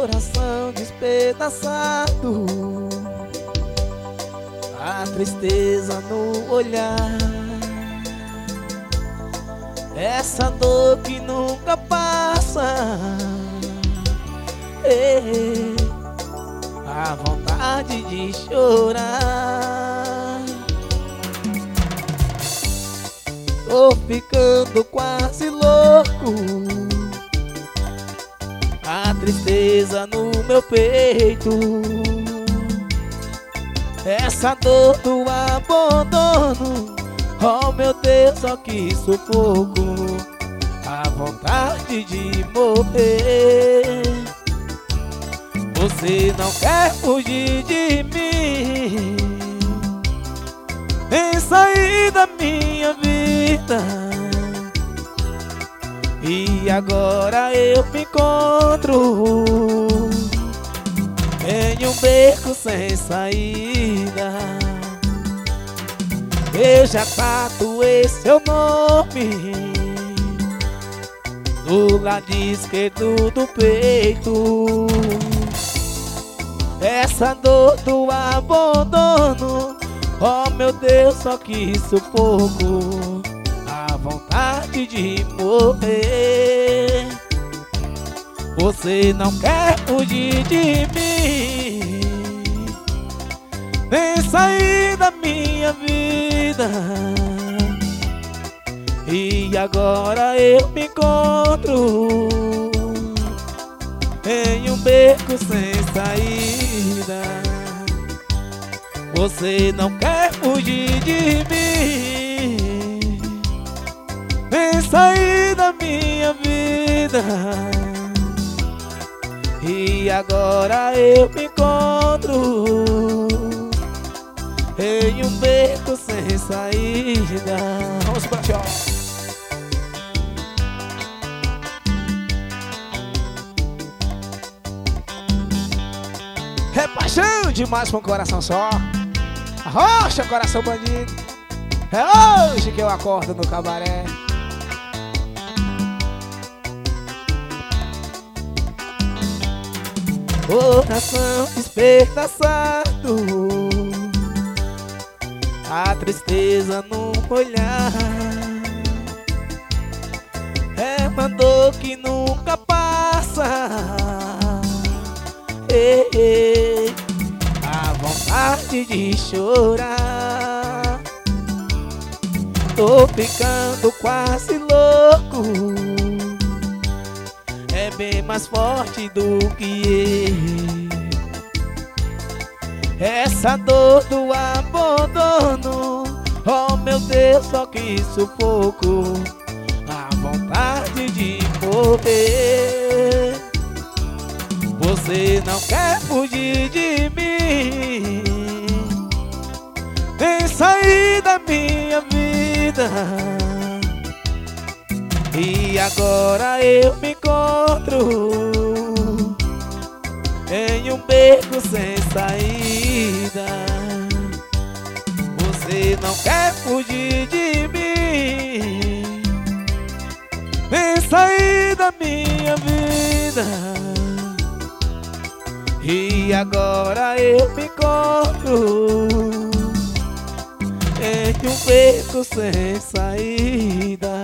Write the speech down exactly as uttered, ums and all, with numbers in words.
Coração despedaçado, a tristeza no olhar, essa dor que nunca passa, ei, a vontade de chorar. Tô ficando quase louco, a tristeza no meu peito, essa dor do abandono. Oh meu Deus, só que sufoco, a vontade de morrer. Você não quer fugir de mim, nem sair da minha vida. E agora eu me encontro em um beco sem saída. Eu já tatuei seu nome do lado esquerdo do peito. Essa dor do abandono, oh meu Deus, só que sufoco, a vontade de morrer. Você não quer fugir de mim, nem sair da minha vida. E agora eu me encontro em um beco sem saída. Você não quer fugir de mim, nem sair da minha vida. E agora eu me encontro em um beco sem saída. Vamos pra tchau. É paixão demais pra um coração só. Arrocha, coração bandido. É hoje que eu acordo no cabaré. Coração despedaçado, a tristeza no olhar, é uma dor que nunca passa, ei, ei, a vontade de chorar. Tô ficando quase louco, é bem mais forte do que eu. Essa dor do abandono, oh meu Deus, só que sufoco, a vontade de morrer. Você não quer fugir de mim, nem sair da minha vida. E agora eu me encontro em um beco sem saída. Você não quer fugir de mim, nem sair da minha vida. E agora eu me encontro em um beco sem saída.